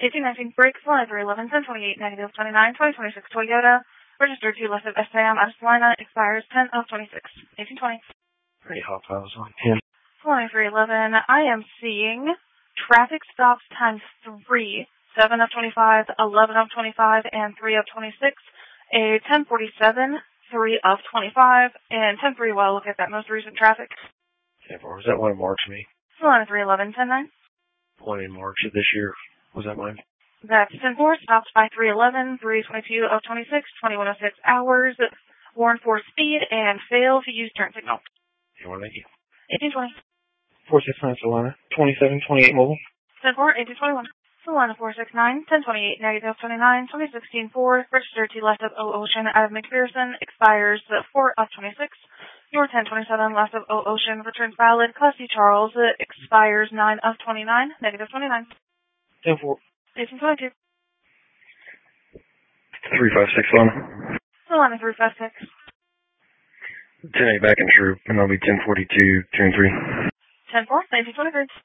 1819 break, flight 311, 1028, negative 29, 2026 Toyota, registered to left of SAM out of Salina, expires 10 of 26, 1820. Hey, Hop, I was on 10. Flight 311, I am seeing traffic stops times 3, 7 of 25, 11 of 25, and 3 of 26, a 1047, 3 of 25, and 103 while I look at that most recent traffic. 10-4, was that one in March, me? Salina 311, 109. One in March of this year. Was that mine? That's 10-4, stops by 311, 322 of 26, 2106 hours, warn for speed, and fail to use turn signal. Thank you. 1820. 469 Solana, 2728 mobile. 10-4, 1821. Solana 469, 1028, negative 29, 2016 4, registered to left of O Ocean out of McPherson, expires 4 of 26. Your 1027 left of O Ocean returns valid. Class C Charles expires 9 of 29, negative 29. 10-4. 1822. 356 Solana. Solana 356. 10-8 back in troop, and I'll be 1042, turn 3. 10-4, 1923.